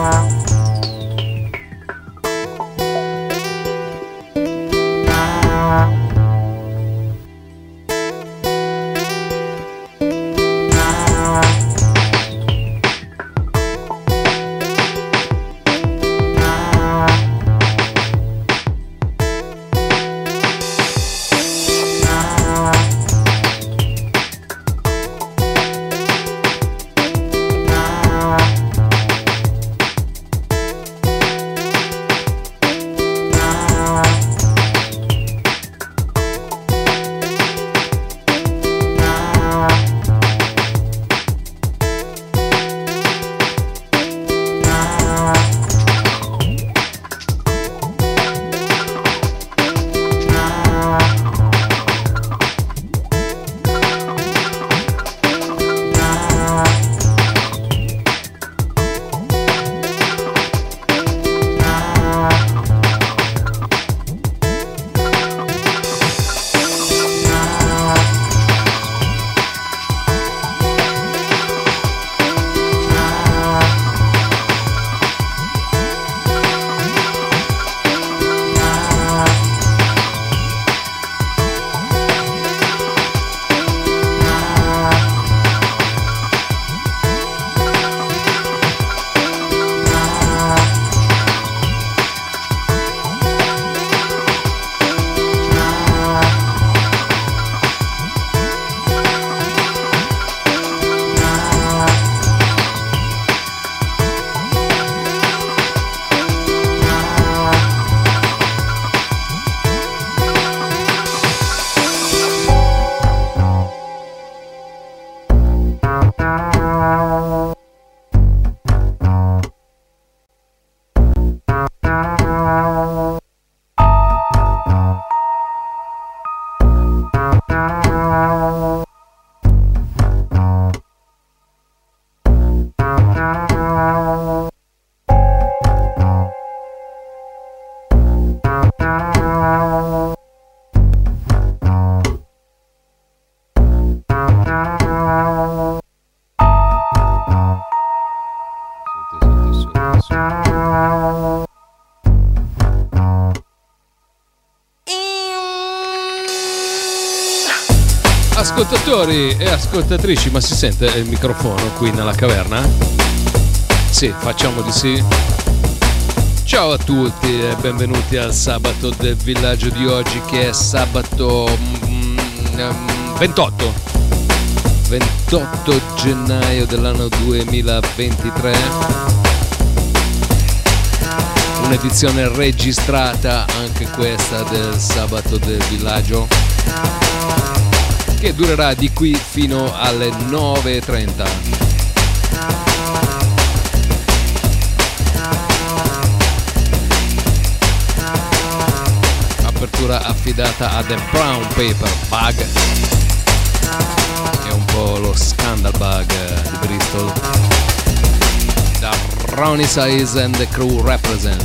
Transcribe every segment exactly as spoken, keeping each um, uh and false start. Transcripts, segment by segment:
Ascoltatori e ascoltatrici, ma si sente il microfono qui nella caverna? Sì, facciamo di sì. Ciao a tutti e benvenuti al sabato del villaggio di oggi, che è sabato ventotto ventotto gennaio dell'anno duemilaventitré. Un'edizione registrata anche questa del sabato del villaggio, che durerà di qui fino alle nove e trenta. Apertura affidata a The Brown Paper Bug, che è un po' lo Scandal Bug di Bristol, da Ronnie Size and the Crew Represent.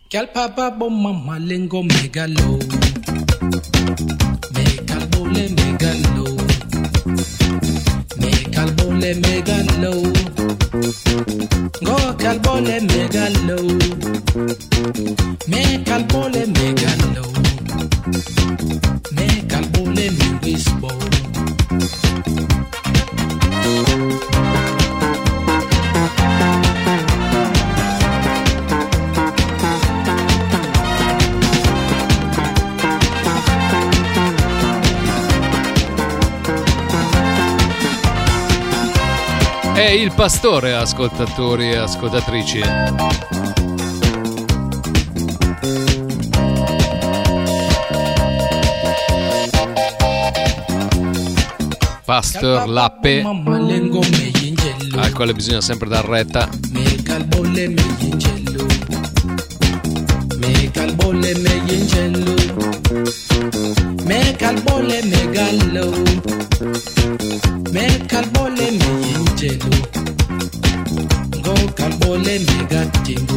Gal papa bom mama lengo megalo. Megal bole megalo. Megal bole megalo. Go gal bole megalo. Megal bole megalo. Megal bole megisbo. È il pastore, ascoltatori e ascoltatrici. Pastor Lappe, al quale bisogna sempre dar retta. Me calbole me gallo, me calbole me ingelo, go calbole me gattingo.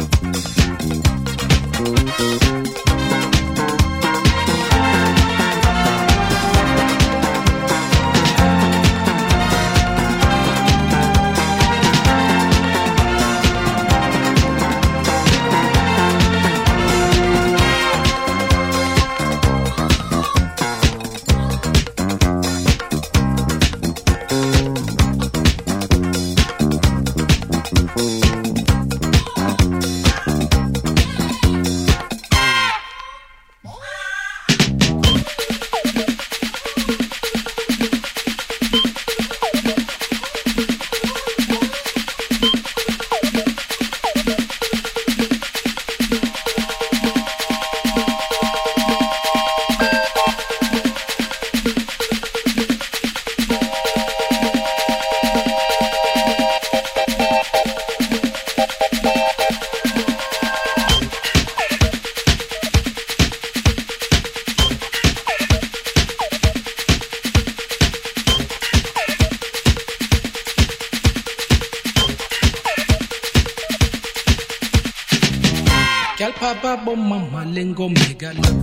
Gal papa bom mama lengo megalo.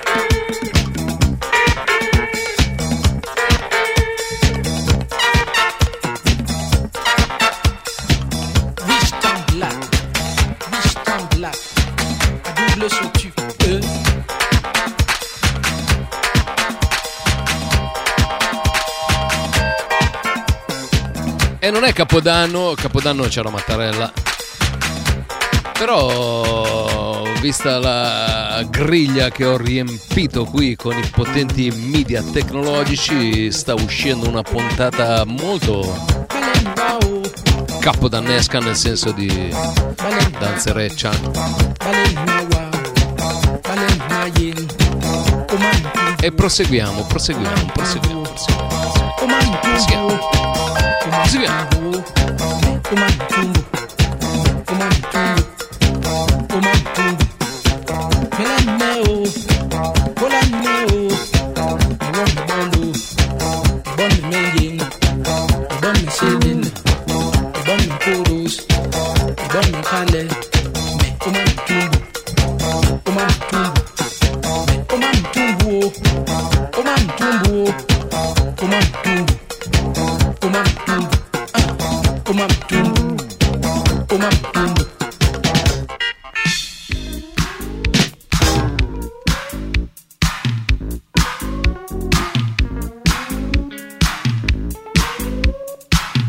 Wish black, wish black, double sur tu e. E non è Capodanno, Capodanno c'era Mattarella. Però, vista la griglia che ho riempito qui con i potenti media tecnologici, sta uscendo una puntata molto capodannesca, nel senso di danzereccia. E proseguiamo, proseguiamo, proseguiamo, proseguiamo. Proseguiamo. Proseguiamo.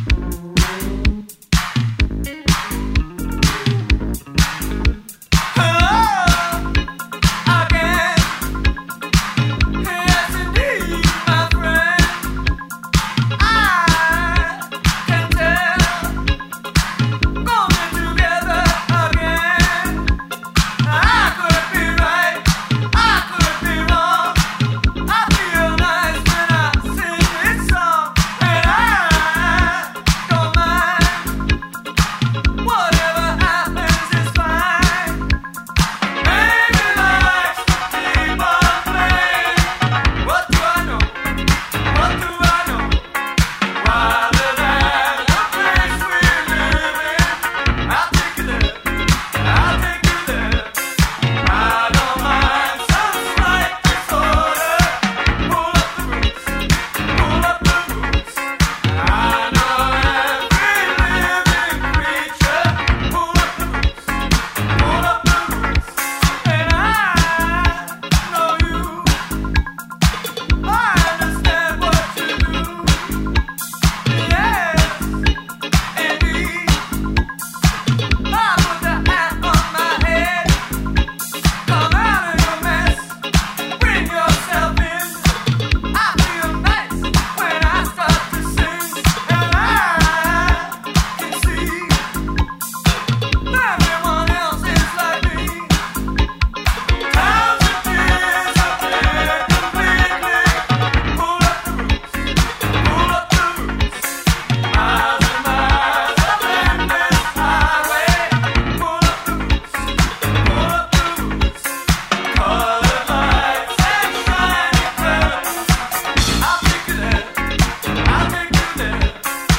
Hey!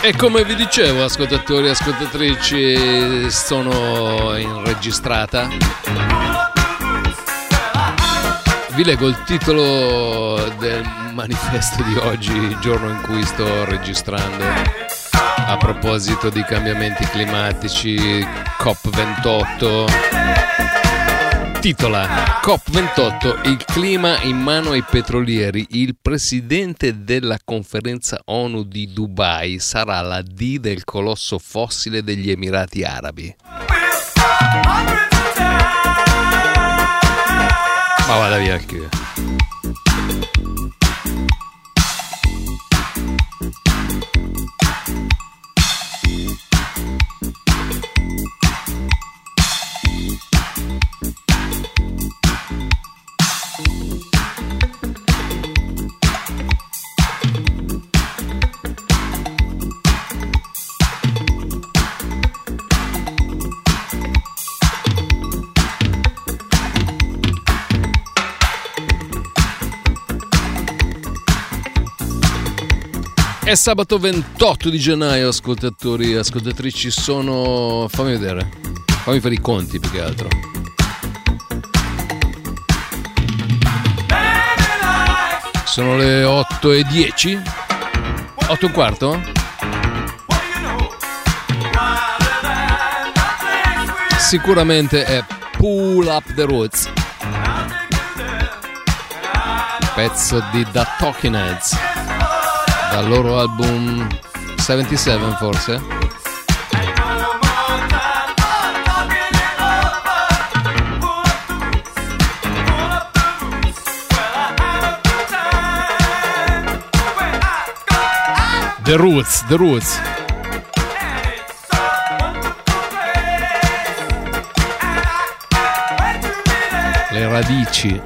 E come vi dicevo, ascoltatori e ascoltatrici, sono in registrata. Vi leggo il titolo del manifesto di oggi, il giorno in cui sto registrando, a proposito di cambiamenti climatici, COP ventotto. Titola: COP ventotto, il clima in mano ai petrolieri. Il presidente della conferenza ONU di Dubai sarà la D del colosso fossile degli Emirati Arabi. Ma vada via il che. È sabato ventotto di gennaio, ascoltatori e ascoltatrici, sono... fammi vedere, fammi fare i conti più che altro. Sono le otto e dieci? otto e un quarto? Sicuramente è Pull Up the Roots, pezzo di The Talking Heads, dal loro album settantasette forse. The Roots, The Roots. Le radici.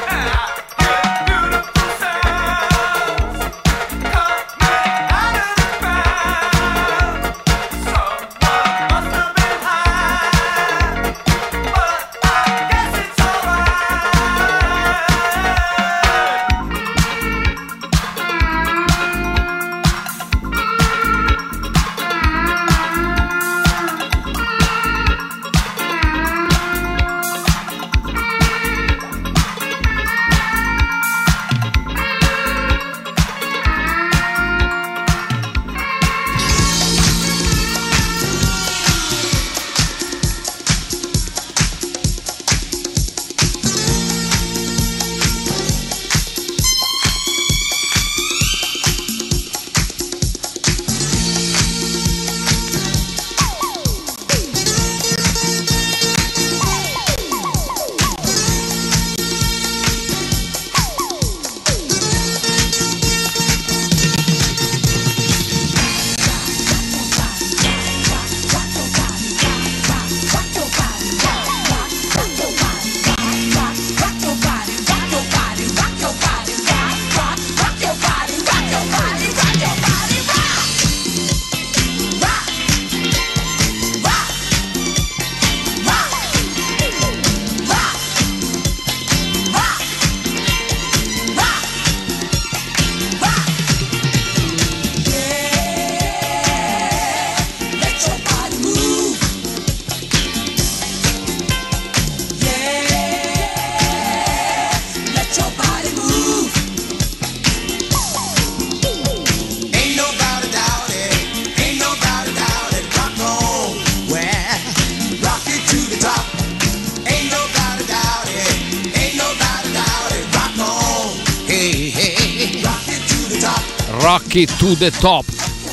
Rocky to the Top,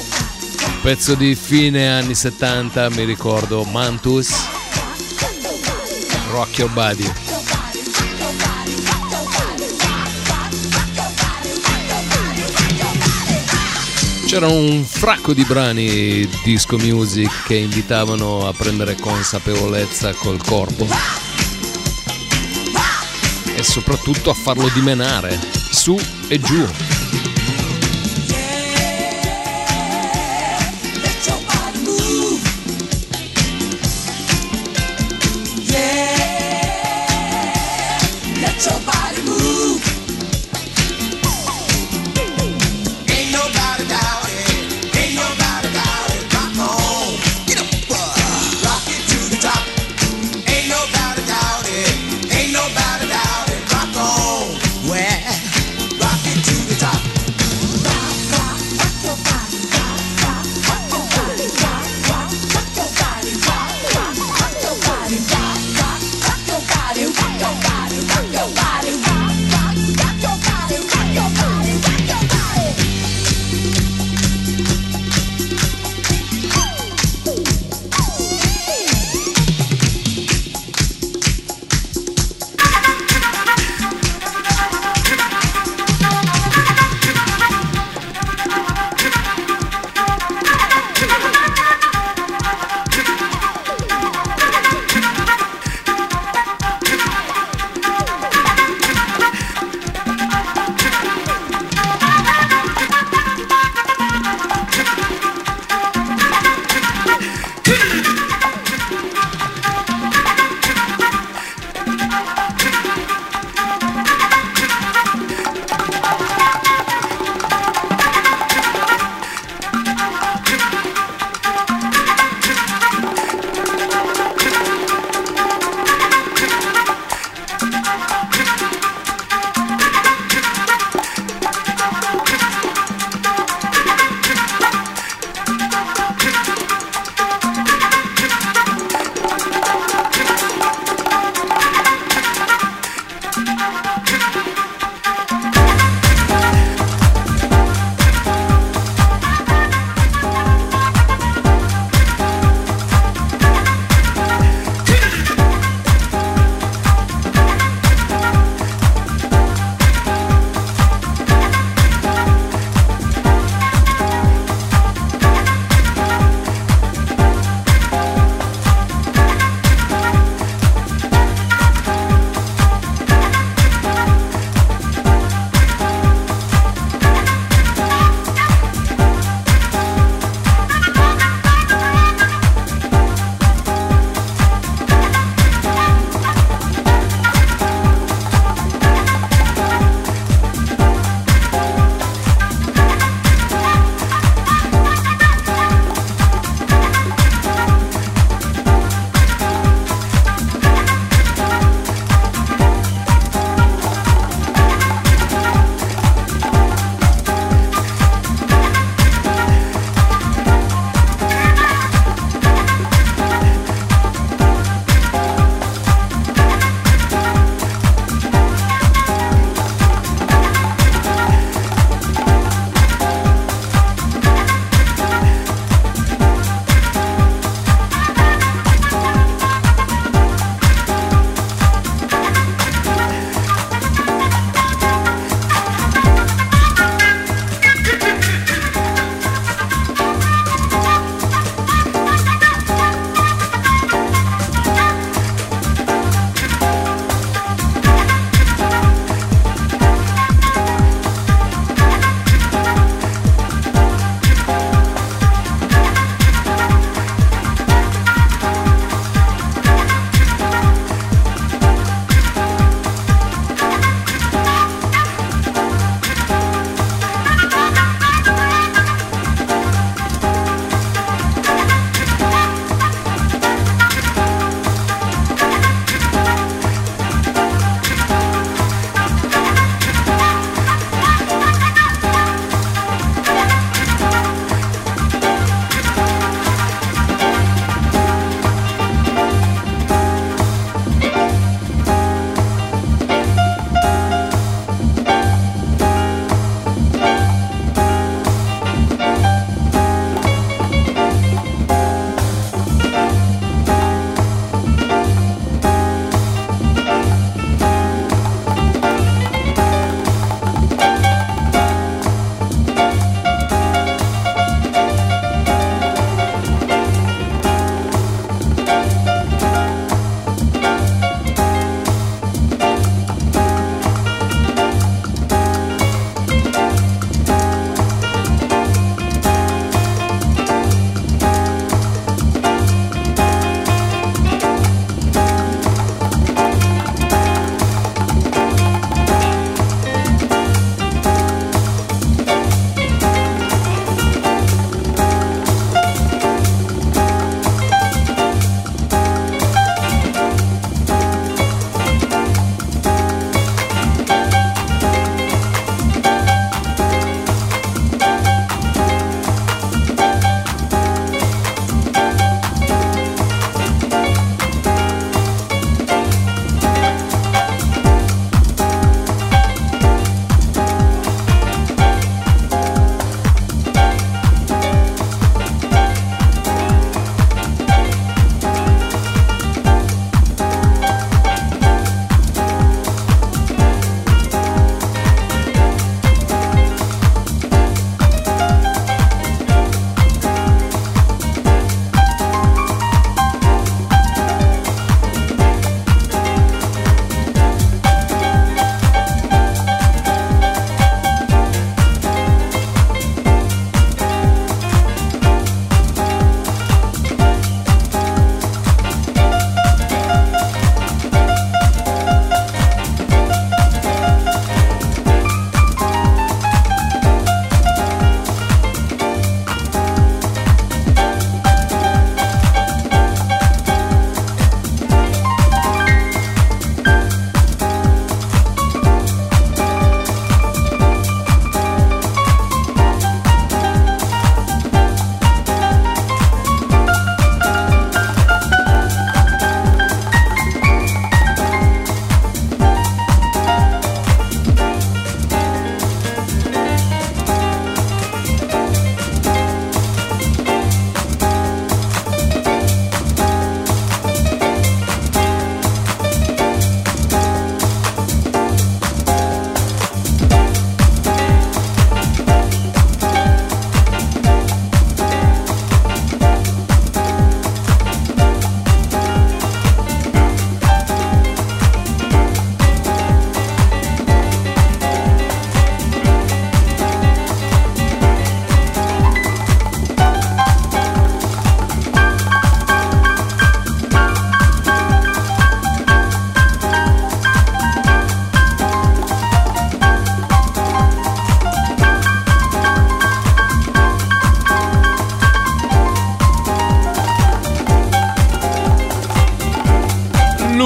pezzo di fine anni settanta, mi ricordo Mantus, Rock Your Body. C'era un fracco di brani disco music che invitavano a prendere consapevolezza col corpo e soprattutto a farlo dimenare su e giù. Ain't nobody doubt it, ain't nobody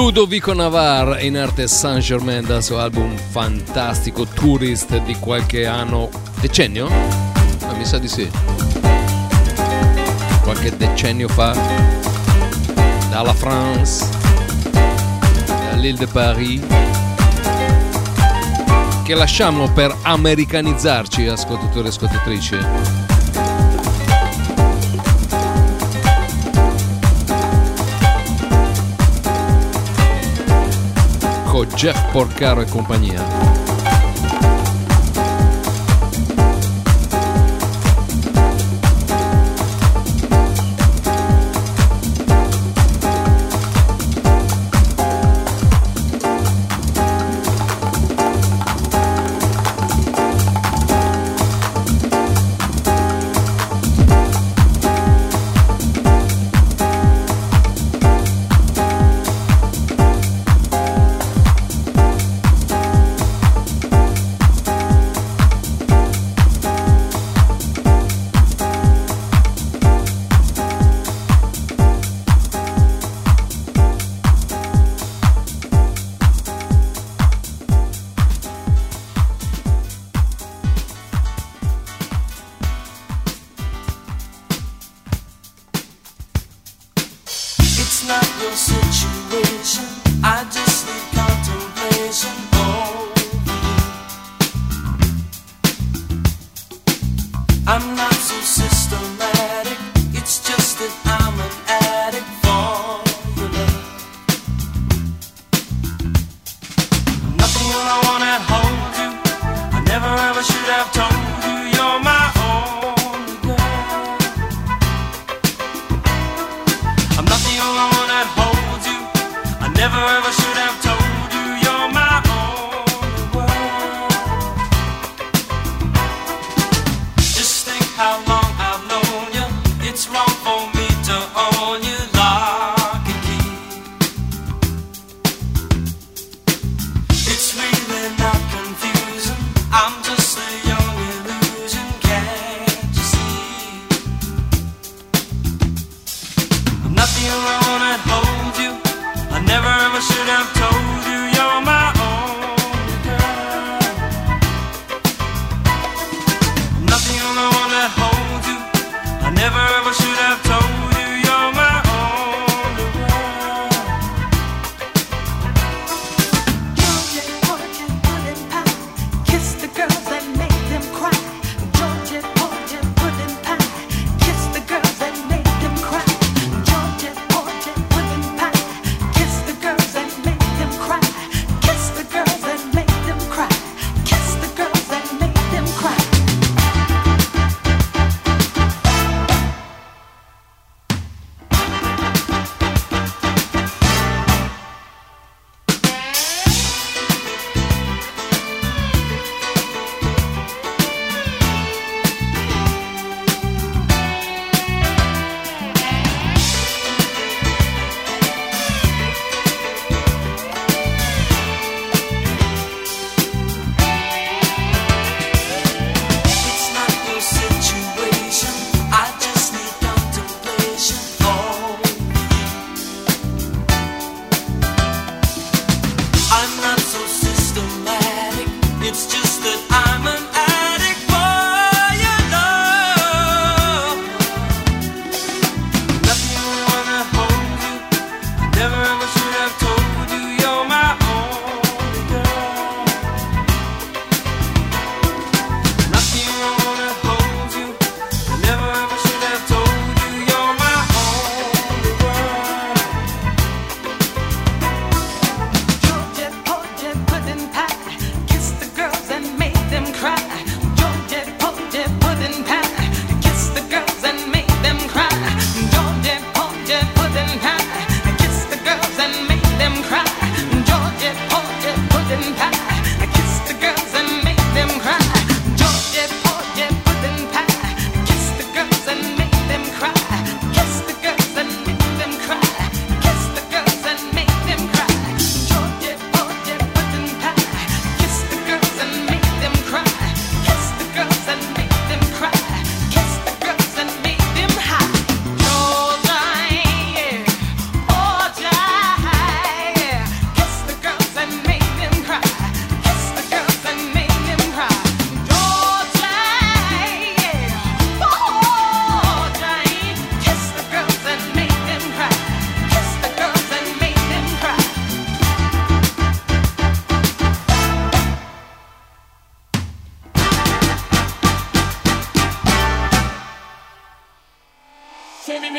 Ludovico Navar in arte Saint-Germain dal suo album fantastico Tourist di qualche anno, decennio? Ah, mi sa di sì. Qualche decennio fa, dalla France, dall'Île de Paris, che lasciamo per americanizzarci, ascoltatori e ascoltatrici. Con Jeff Porcaro e compagnia. Never ever should have told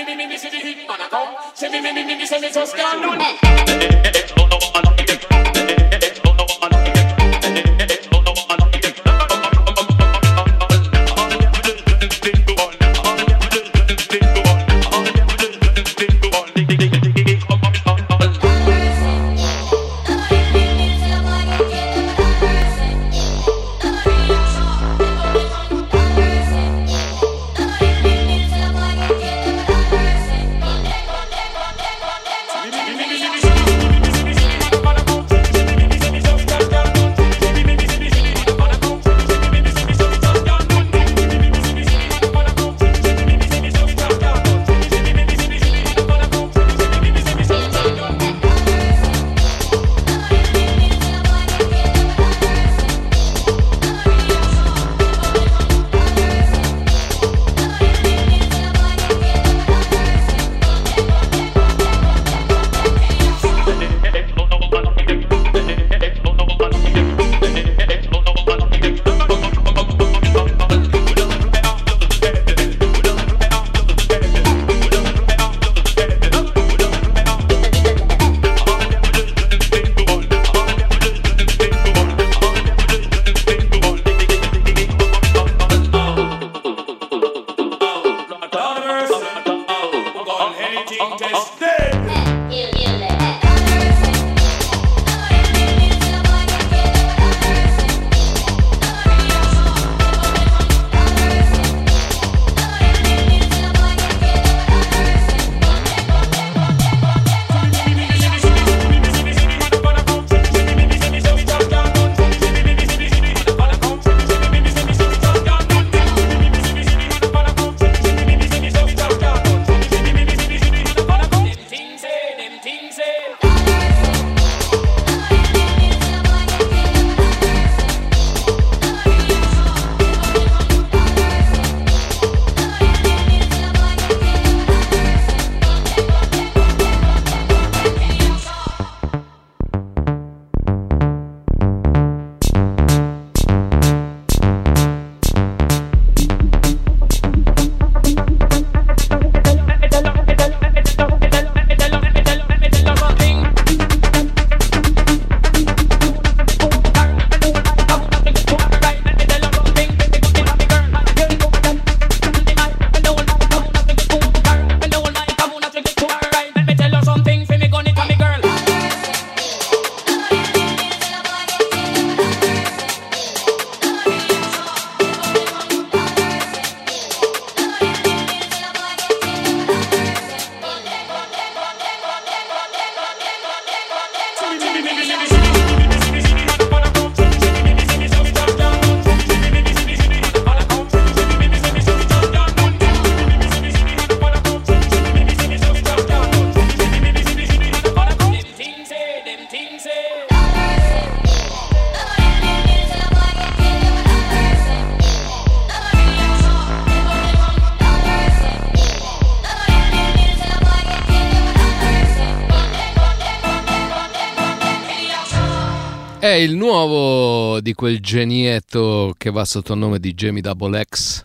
È il nuovo di quel genietto che va sotto il nome di Jamie Double X,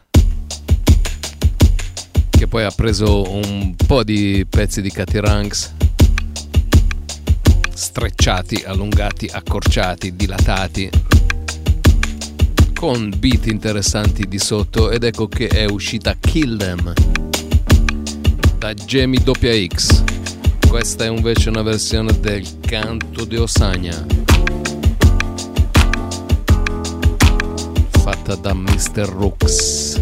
che poi ha preso un po' di pezzi di Cathy Ranks, strecciati, allungati, accorciati, dilatati, con beat interessanti di sotto, ed ecco che è uscita Kill Them da Jamie Doppia X. Questa è invece una versione del Canto de Osagna fatta da mister Rooks.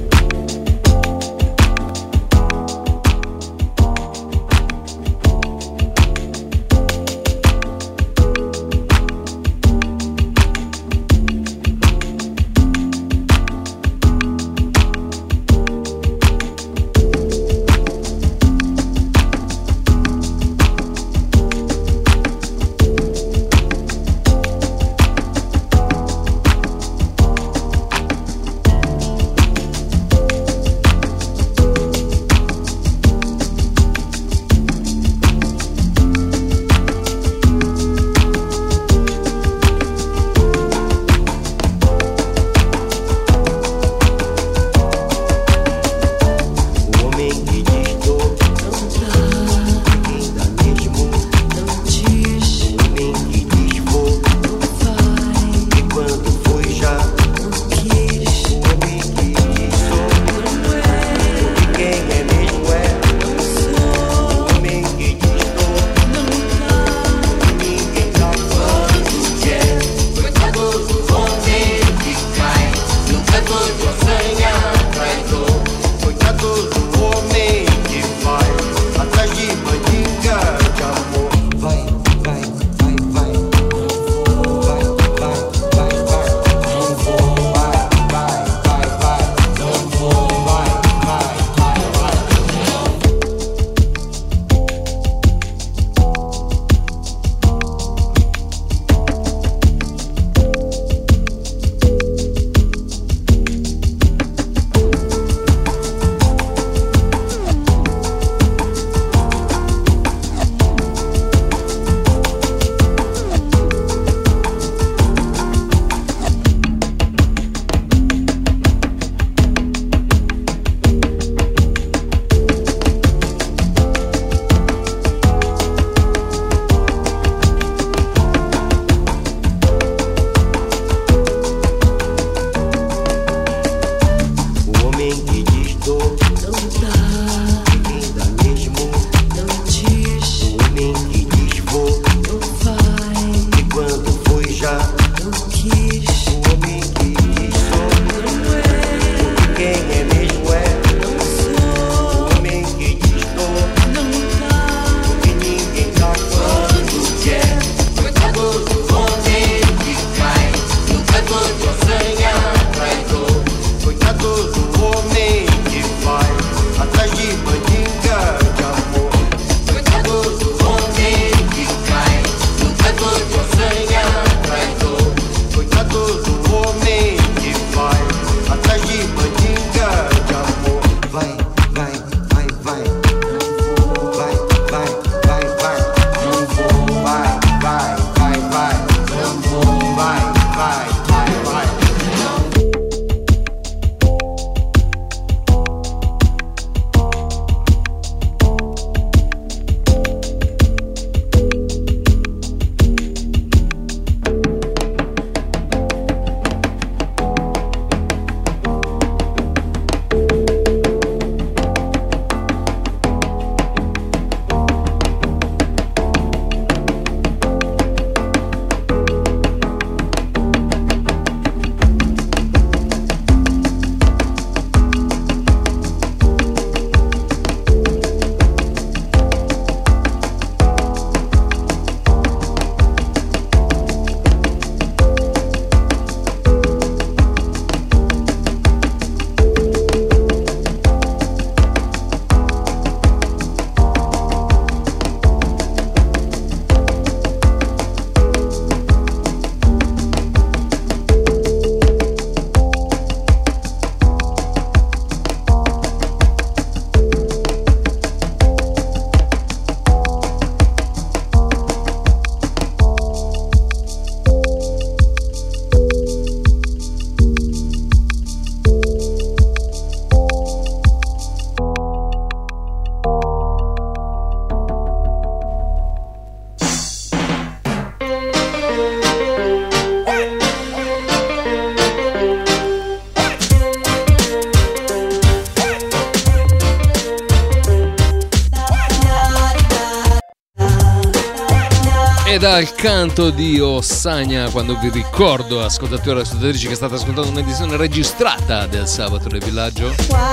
E dal canto di Ossagna, quando vi ricordo, ascoltatori e ascoltatrici, che state ascoltando un'edizione registrata del Sabato del Villaggio.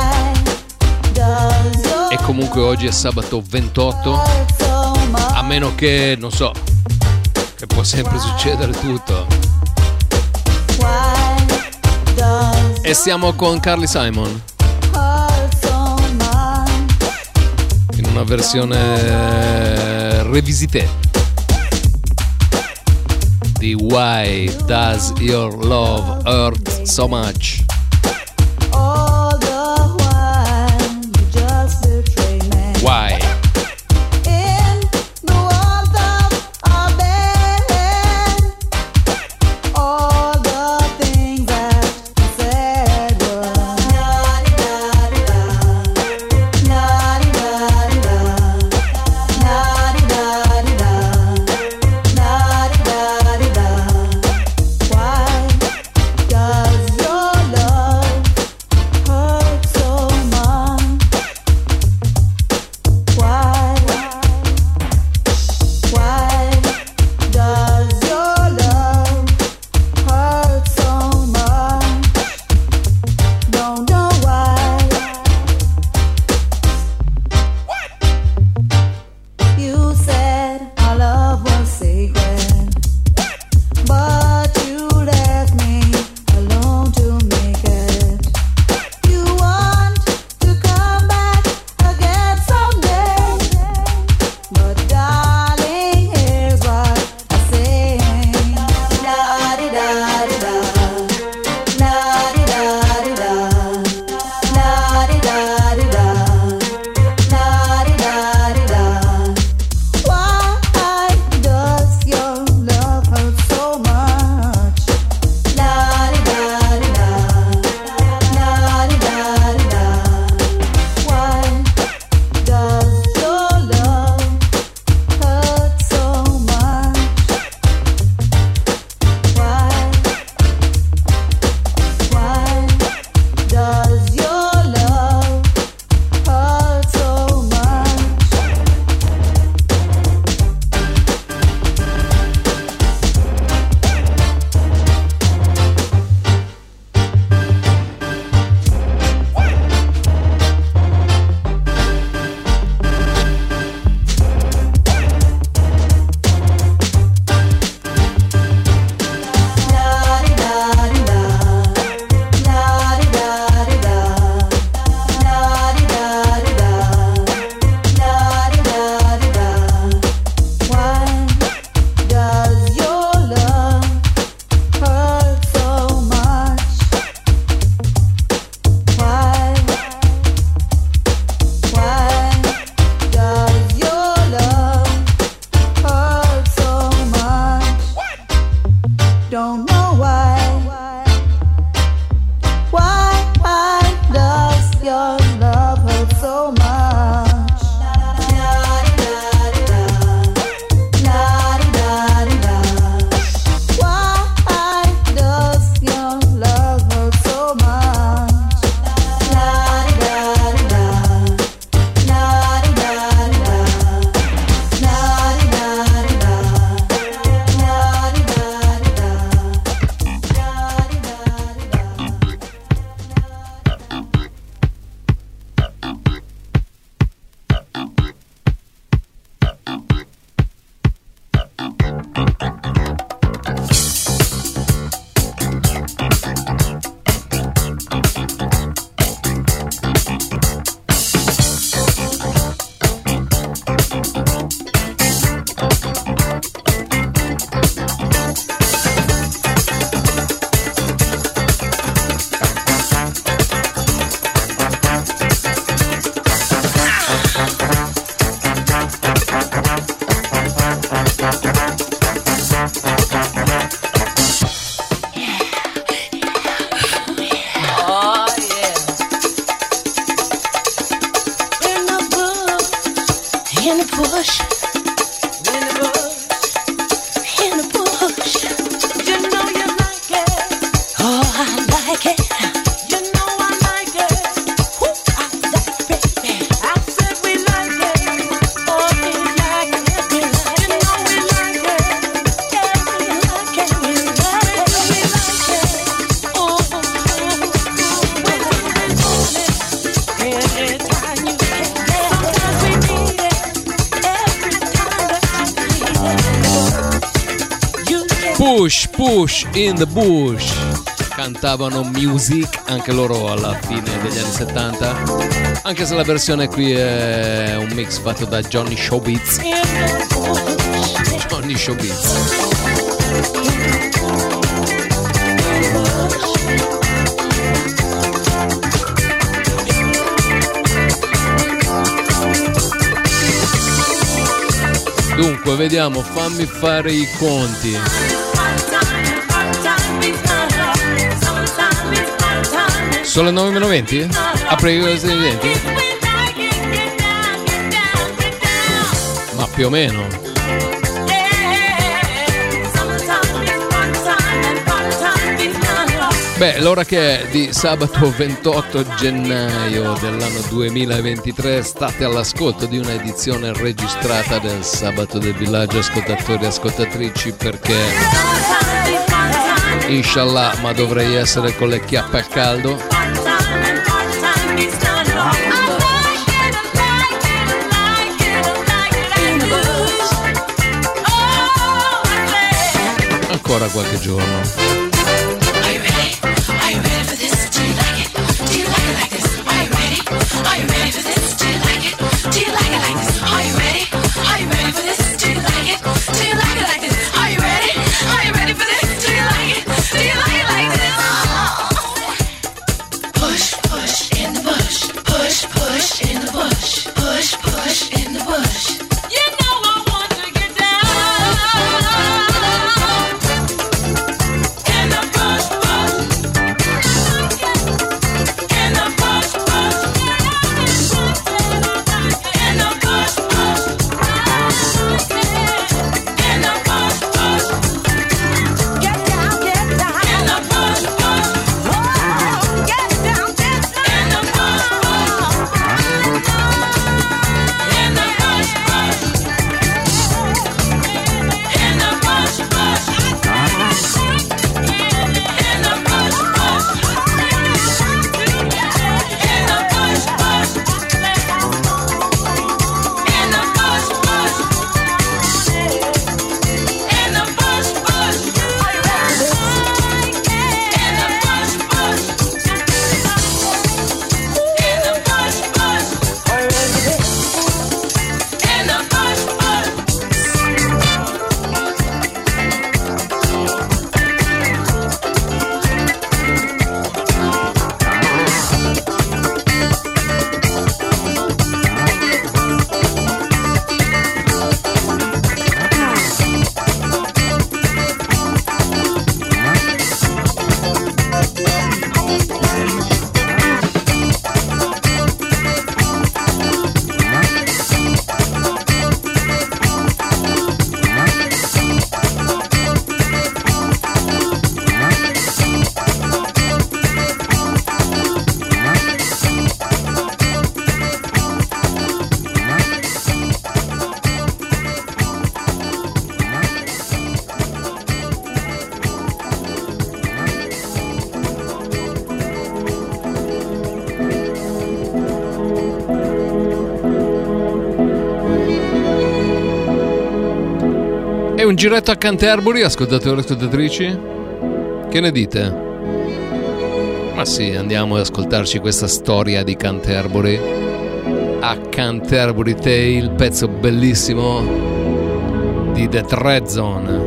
E comunque oggi è sabato ventotto, a meno che, non so, che può sempre succedere tutto. E siamo con Carly Simon in una versione revisitée di Why Does Your Love Hurt So Much? Why? in the bush, in the bush, in the bush. Push, push in the bush. Cantavano Music anche loro alla fine degli anni settanta, anche se la versione qui è un mix fatto da Johnny Showbiz. Johnny Showbiz. Dunque, vediamo, fammi fare i conti. Sono le nove meno venti? Apri i denti? Ma più o meno. Beh, l'ora che è di sabato ventotto gennaio dell'anno duemilaventitré, state all'ascolto di una edizione registrata del Sabato del Villaggio, ascoltatori e ascoltatrici, perché inshallah, ma dovrei essere con le chiappe al caldo. Ancora qualche giorno. E un giretto a Canterbury, ascoltatori e ascoltatrici? Che ne dite? Ma sì, andiamo ad ascoltarci questa storia di Canterbury. A Canterbury Tale, pezzo bellissimo di The Dread Zone.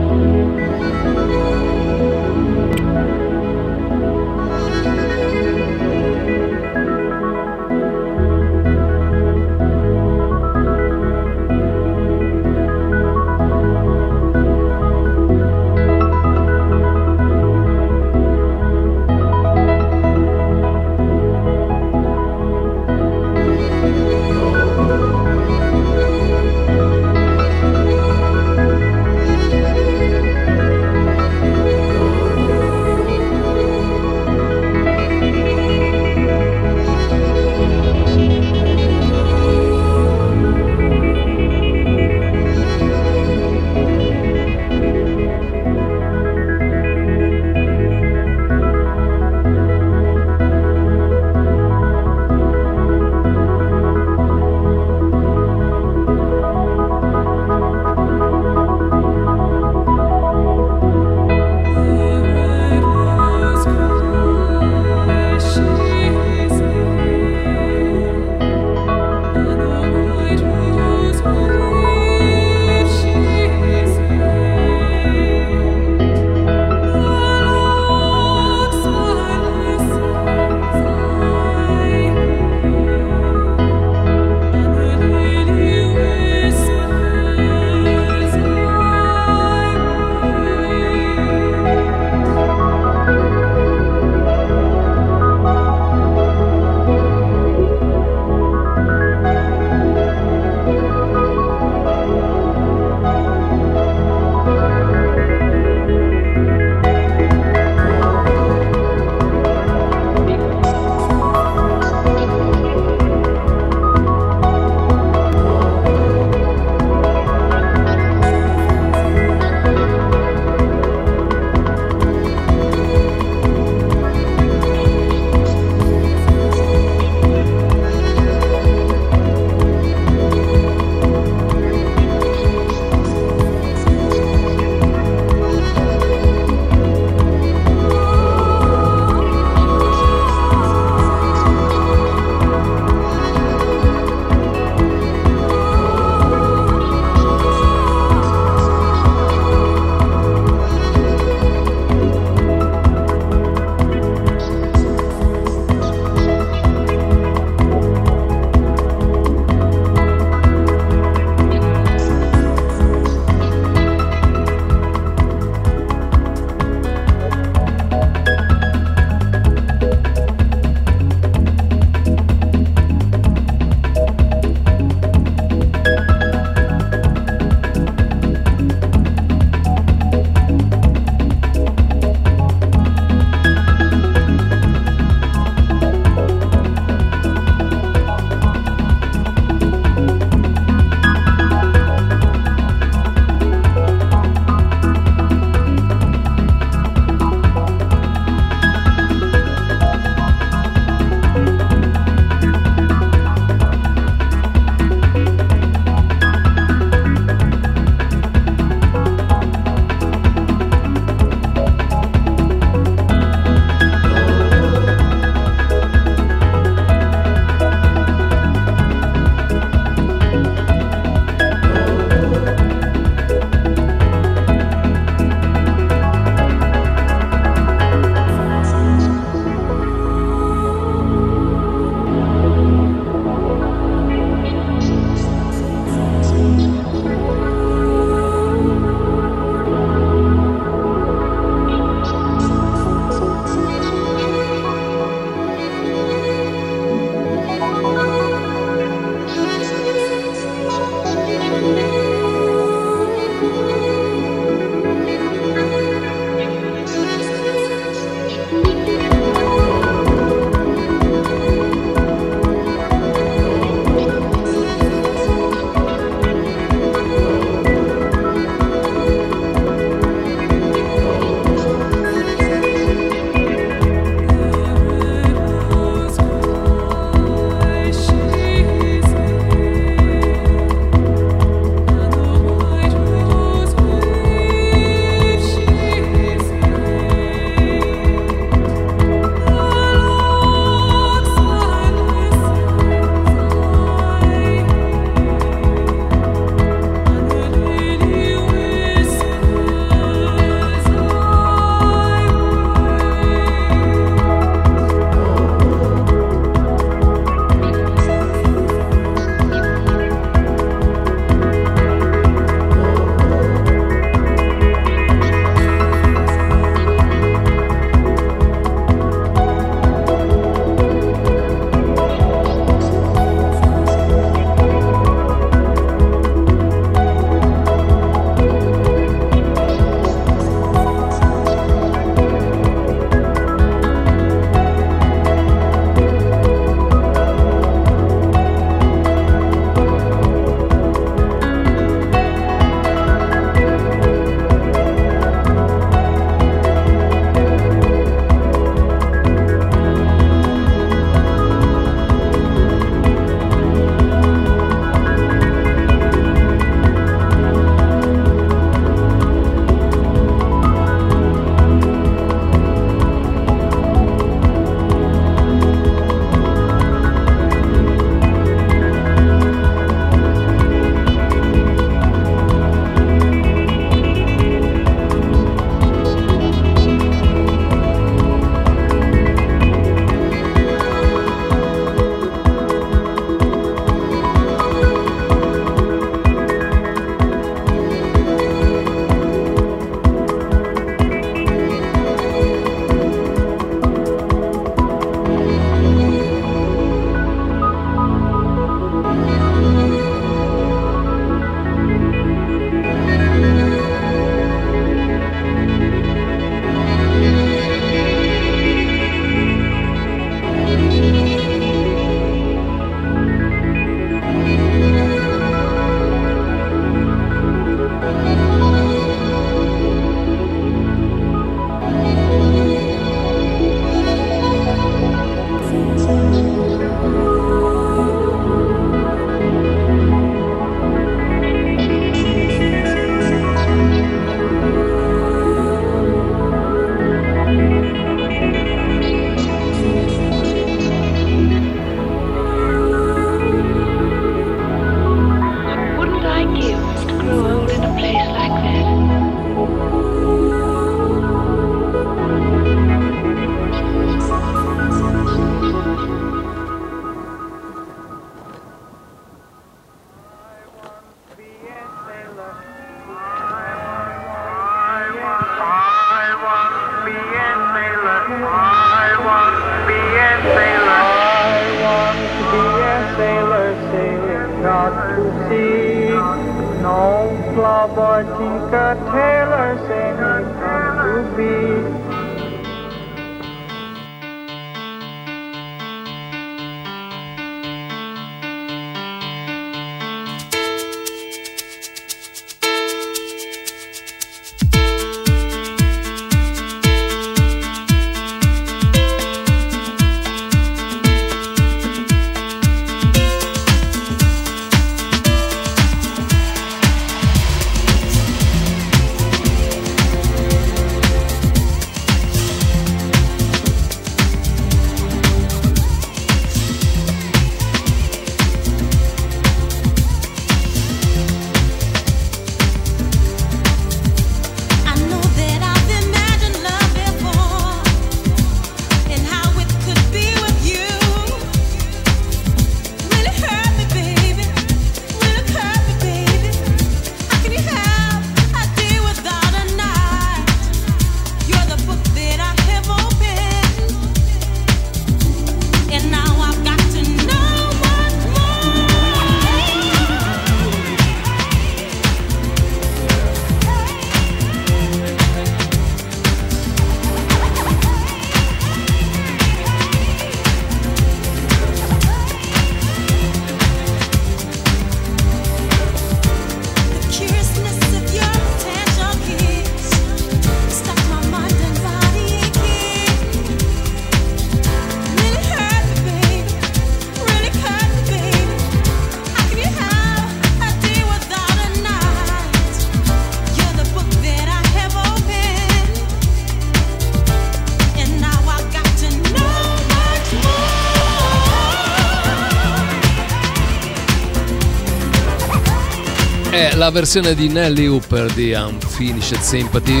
È la versione di Nelly Hooper di Unfinished Sympathy.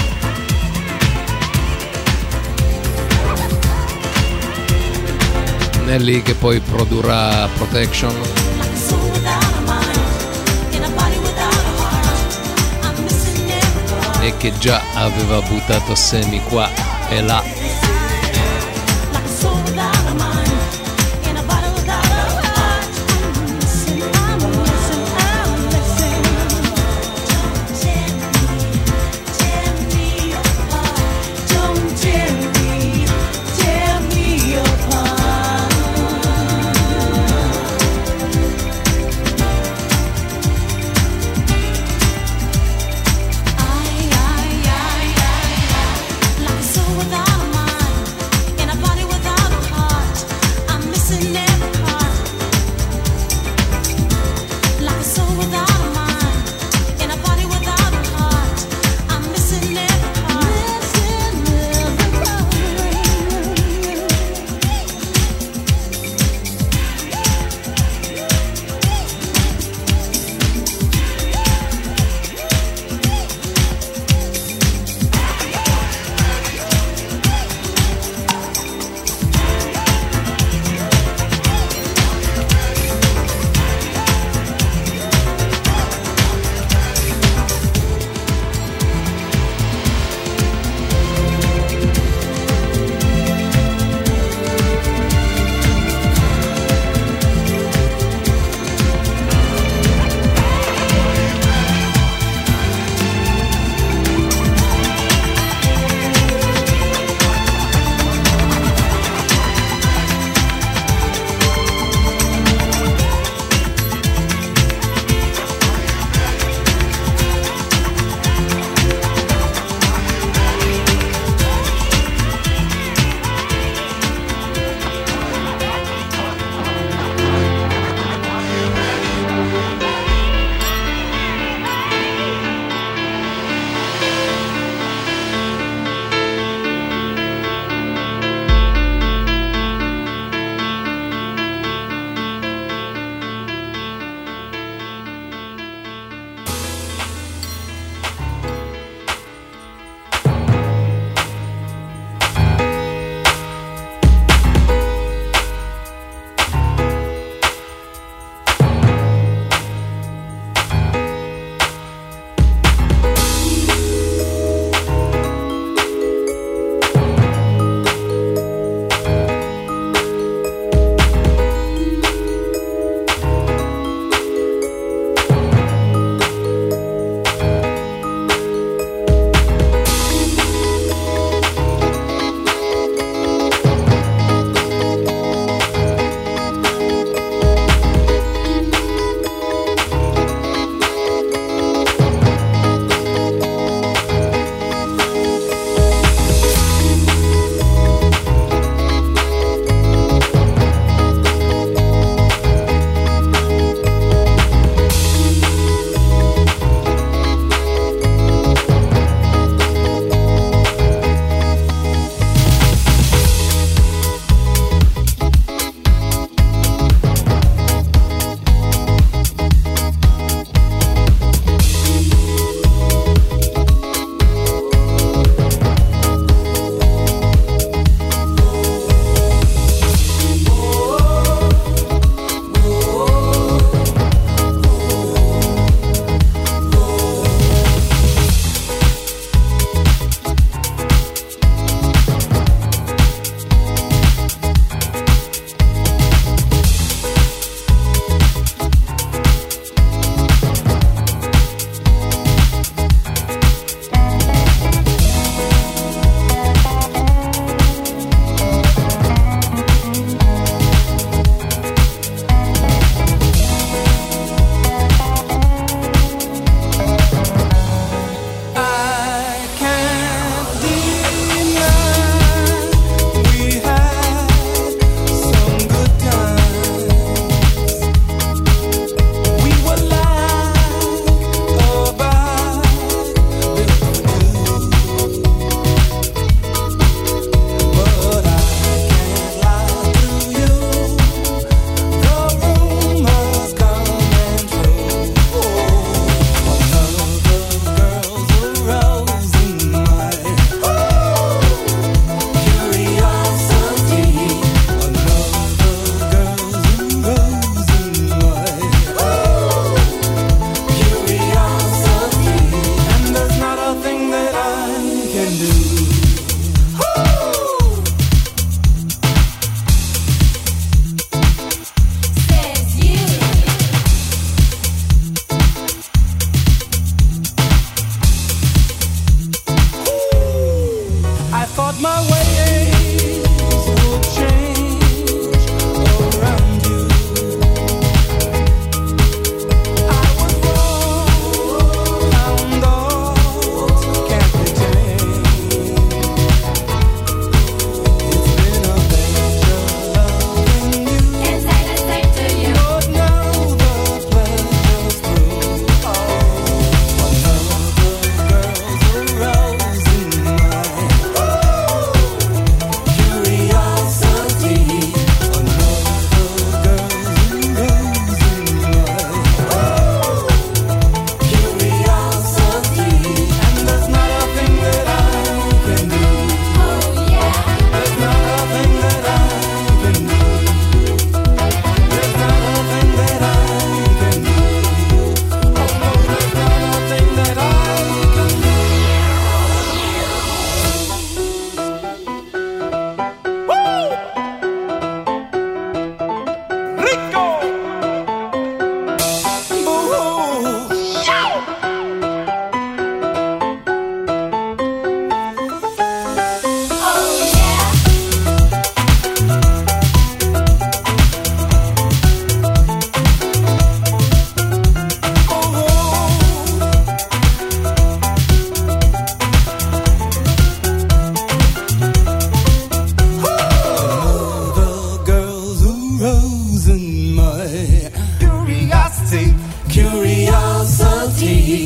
Nelly che poi produrrà Protection e che già aveva buttato semi qua e là. Without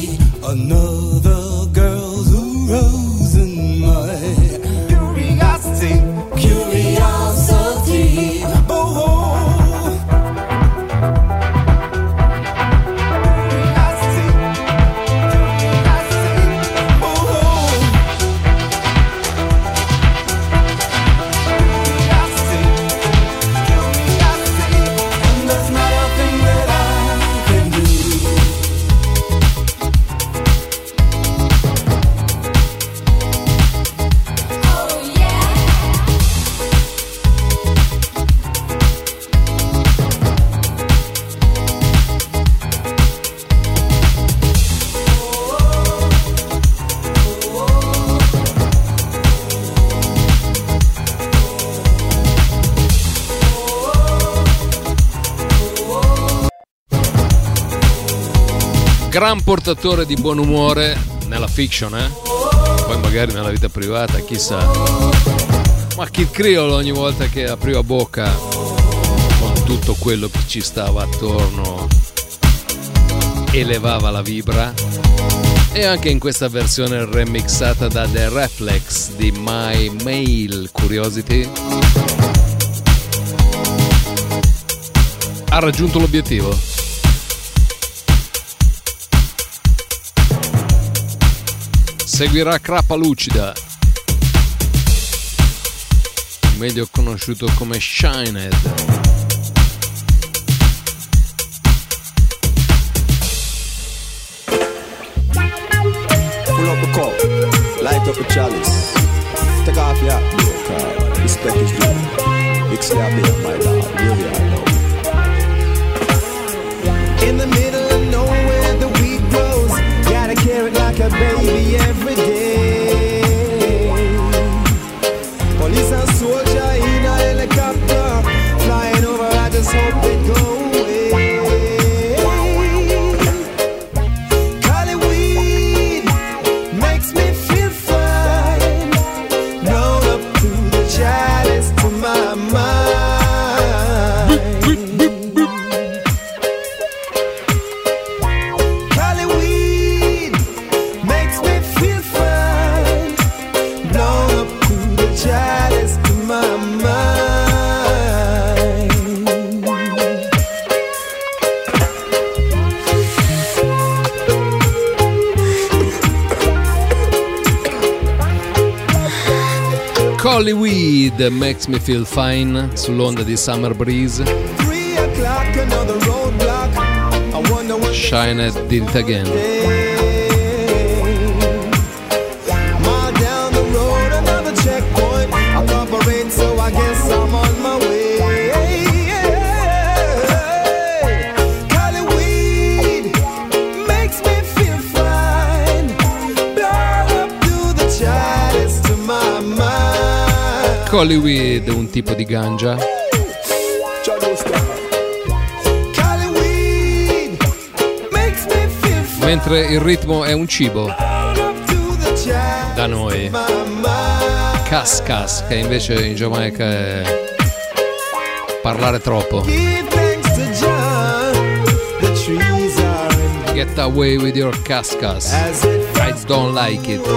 another girl who rose in my curiosity, curiosity. Oh, oh. Gran portatore di buon umore nella fiction, eh? Poi magari nella vita privata, chissà. Ma Kid Creole ogni volta che apriva bocca con tutto quello che ci stava attorno elevava la vibra. E anche in questa versione remixata da The Reflex di My Male Curiosity ha raggiunto l'obiettivo. Seguirà Crappa Lucida, meglio conosciuto come Shined. Pull up a cup, light up a chalice, take off your hat, bro, respect is due. Mix your beer, my lord, really I know. In the middle of nowhere, the wheat grows. Gotta carry it like a baby every day. Police and soldier in a helicopter flying over, I just hope they go away. Cali weed makes me feel fine, blown up to the chalice to my mind. Hollywood makes me feel fine sull'onda di Summer Breeze. Shine did it again. Hollywood, un tipo di ganja. Mentre il ritmo è un cibo da noi. Cascas, che invece in Giamaica è parlare troppo. Get away with your cascas. I don't like it.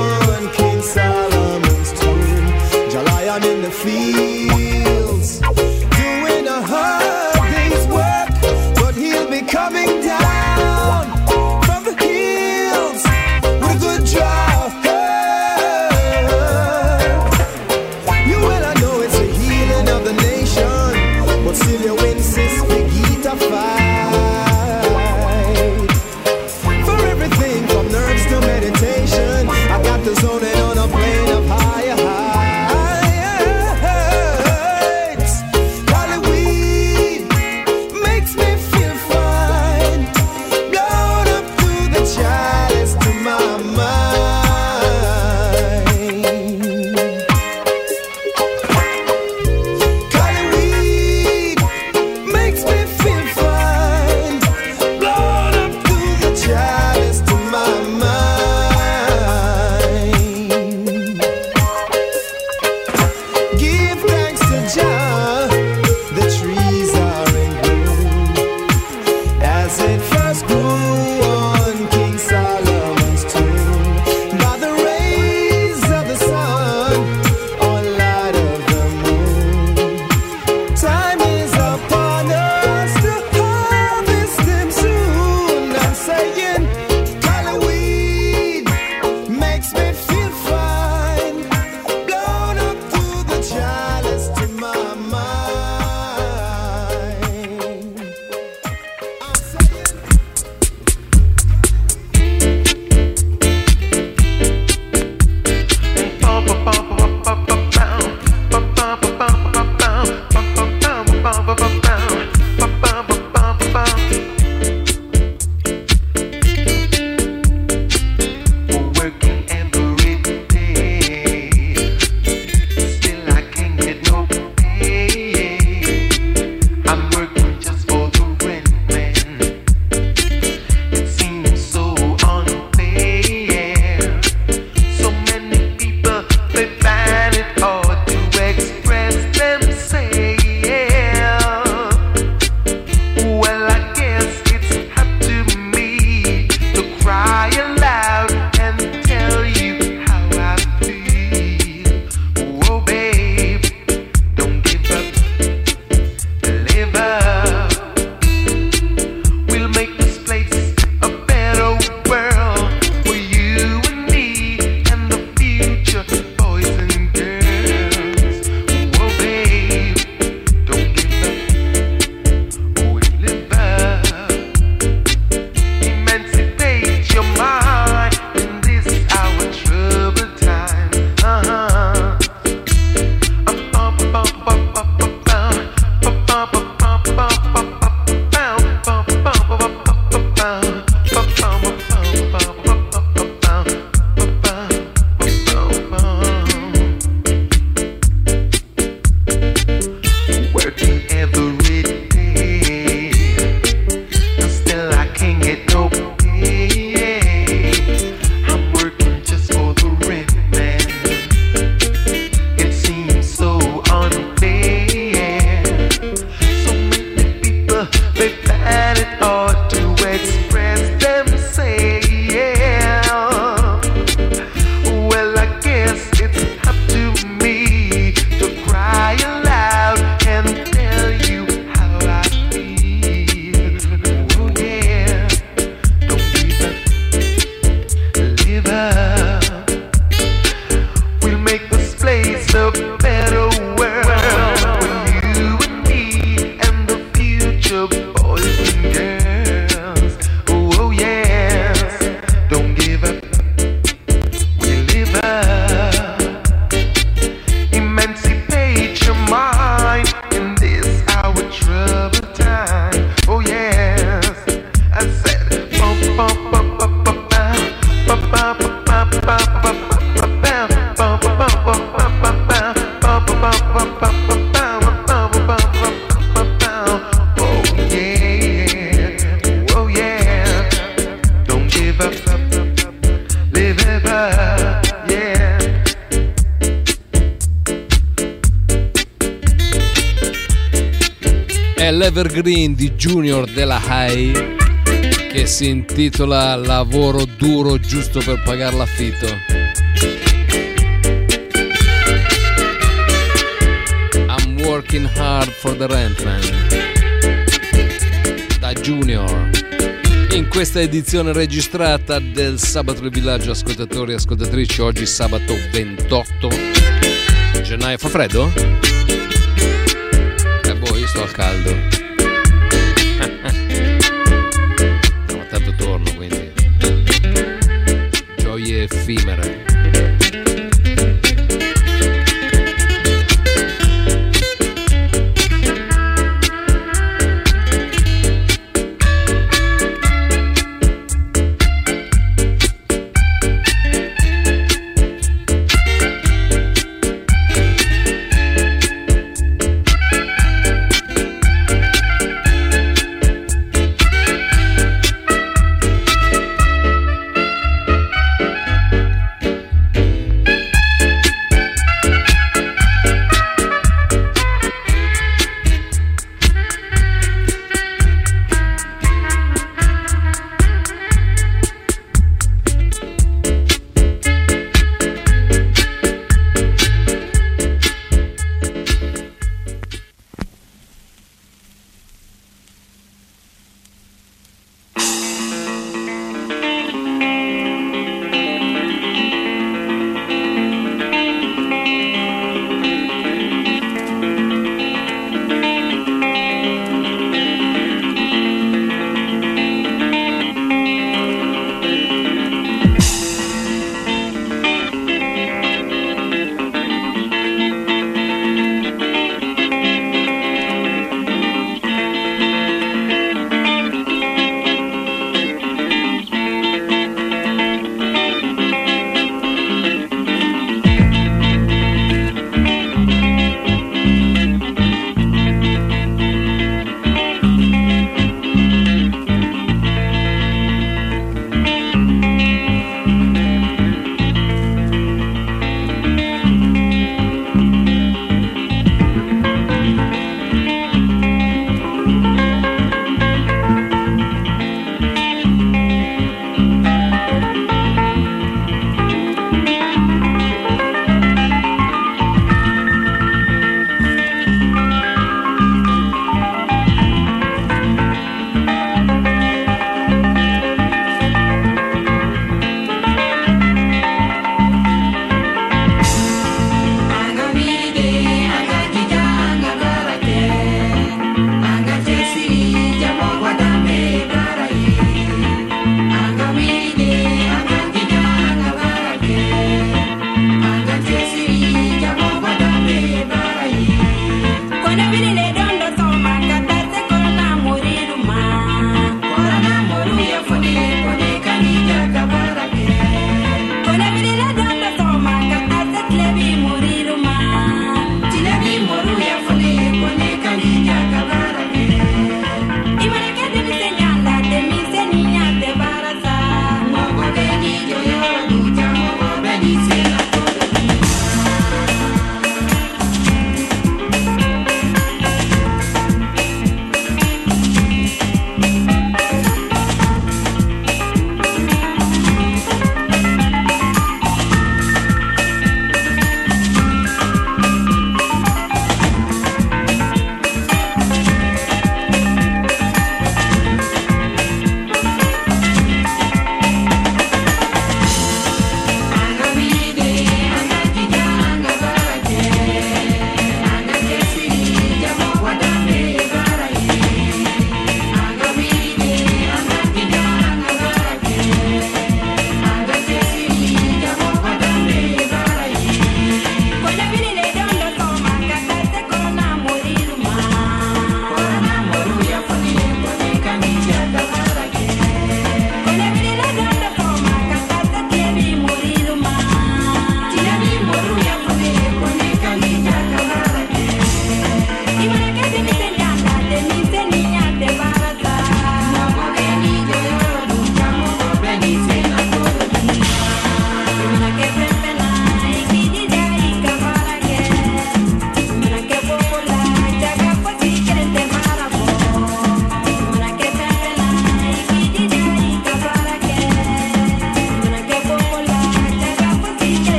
I'm in the fields doing a hard day's work, but he'll be coming down from the hills with a good job. You well I know it's the healing of the nation, but still you insist we get a fight for everything from nerves to meditation. I got to zone it on a plane of higher high. her, yeah. È l'Evergreen di Junior della High che si intitola Lavoro duro giusto per pagare l'affitto. I'm working hard for the rent, man. Da Junior. In questa edizione registrata del Sabato del Villaggio, ascoltatori e ascoltatrici, oggi sabato ventotto gennaio. Fa freddo? Eh boh, io sto al caldo. Ma tanto torno, quindi gioie effimere.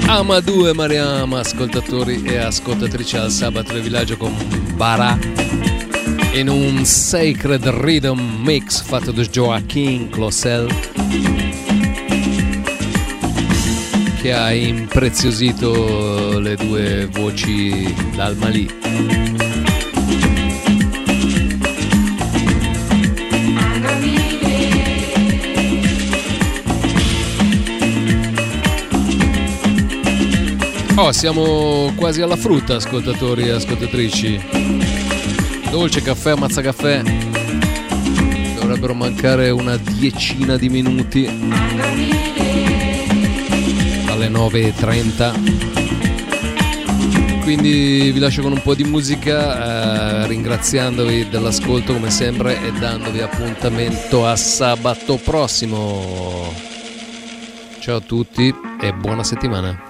Amadou e Mariam, ascoltatori e ascoltatrici al Sabato del Villaggio con Bara in un Sacred Rhythm mix fatto da Joaquin Closel, che ha impreziosito le due voci dal Mali. Oh, siamo quasi alla frutta, ascoltatori e ascoltatrici. Dolce, caffè, ammazza caffè. Dovrebbero mancare una decina di minuti alle nove e trenta. Quindi vi lascio con un po' di musica, eh, ringraziandovi dell'ascolto come sempre e dandovi appuntamento a sabato prossimo. Ciao a tutti e buona settimana.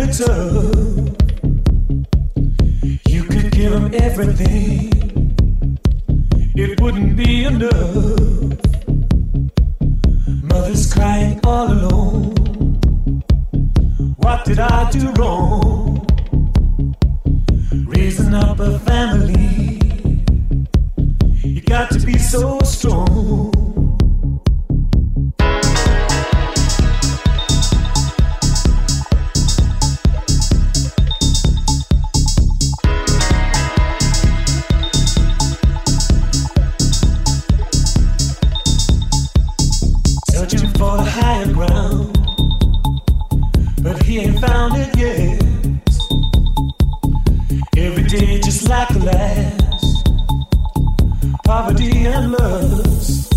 it's up, you could give him everything. It wouldn't be enough. Mother's crying all alone. What did I do wrong? Raising up a family, you got to be so strong. Searching for the higher ground, but he ain't found it yet. Every day just like the last, poverty and lust.